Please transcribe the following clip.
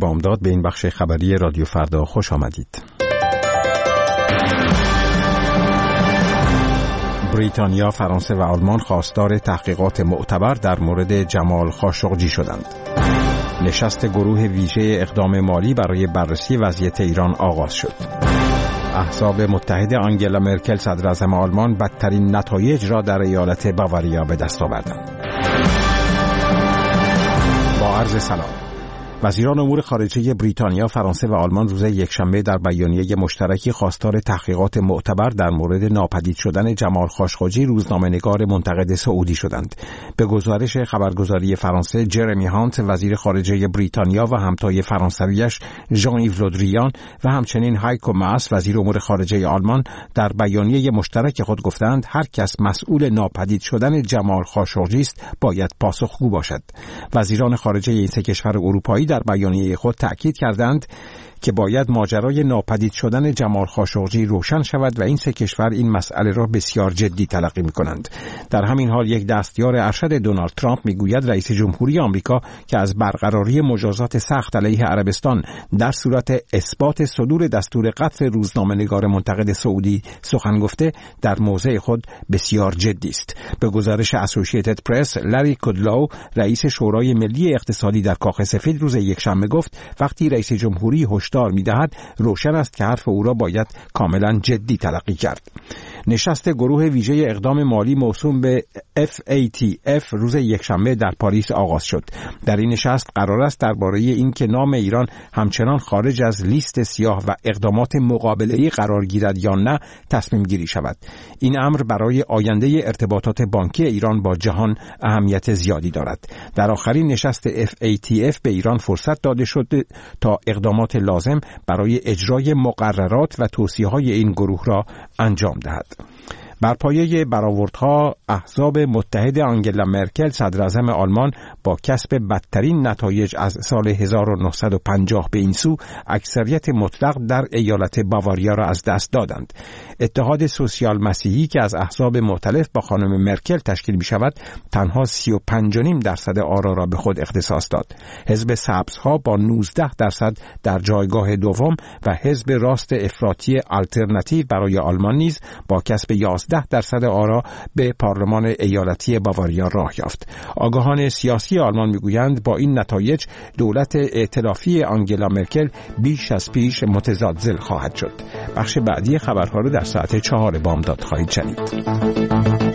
بامداد به این بخش خبری رادیو فردا خوش آمدید. بریتانیا، فرانسه و آلمان خواستار تحقیقات معتبر در مورد جمال خاشقجی شدند. نشست گروه ویژه اقدام مالی برای بررسی وضعیت ایران آغاز شد. احزاب متحد آنگلا مرکل صدراعظم آلمان بدترین نتایج را در ایالت باواریا به دست آوردند. با عرض سلام. وزیران امور خارجه بریتانیا، فرانسه و آلمان روز یکشنبه در بیانیه مشترکی خواستار تحقیقات معتبر در مورد ناپدید شدن جمال خاشقجی، روزنامه‌نگار منتقد سعودی شدند. به گزارش خبرگزاری فرانسه، جرمی هانت وزیر خارجه بریتانیا و همتای فرانسویش ژان ایو لودریان و همچنین هایکو ماس وزیر امور خارجه آلمان در بیانیه مشترک خود گفتند هر کس مسئول ناپدید شدن جمال خاشقجی است باید پاسخگو باشد. وزیران خارجه این سه کشور اروپایی در بیانیه خود تأکید کردند که باید ماجرای ناپدید شدن جمال خاشقجی روشن شود و این سه کشور این مسئله را بسیار جدی تلقی می‌کنند. در همین حال یک دستیار ارشد دونالد ترامپ میگوید رئیس جمهوری آمریکا که از برقراری مجازات سخت علیه عربستان در صورت اثبات صدور دستور قتل روزنامه‌نگار منتقد سعودی سخن گفته، در موضع خود بسیار جدی است. به گزارش اسوسییتد پرس، لری کودلو رئیس شورای ملی اقتصادی در کاخ سفید روز یکشنبه گفت وقتی رئیس جمهوری هشدار می‌دهد روشن است که حرف او را باید کاملا جدی تلقی کرد. نشست گروه ویژه اقدام مالی موسوم به FATF روز یکشنبه در پاریس آغاز شد. در این نشست قرار است درباره اینکه نام ایران همچنان خارج از لیست سیاه و اقدامات مقابله‌ای قرار گیرد یا نه تصمیم گیری شود. این امر برای آینده ارتباطات بانکی ایران با جهان اهمیت زیادی دارد. در آخرین نشست FATF به ایران فرصت داده شد تا اقدامات لازم برای اجرای مقررات و توصیه‌های این گروه را انجام دهد. بر پایه برآوردها، احزاب متحد آنگلا مرکل صدراعظم آلمان با کسب بدترین نتایج از سال 1950 به این سو اکثریت مطلق در ایالت باواریا را از دست دادند. اتحاد سوسیال مسیحی که از احزاب مختلف با خانم مرکل تشکیل می شود تنها 35.5% آرا را به خود اختصاص داد. حزب سبزها با 19% در جایگاه دوم و حزب راست افراطی آلترناتیو برای آلمان نیز با کسب 11% آرا به پارلمان ایالتی باواریا راه یافت. آگاهان سیاسی آلمان میگویند با این نتایج دولت ائتلافی آنگلا مرکل بیش از پیش متزلزل خواهد شد. بخش بعدی خبرها را در ساعت 4 بامداد خواهید شنید.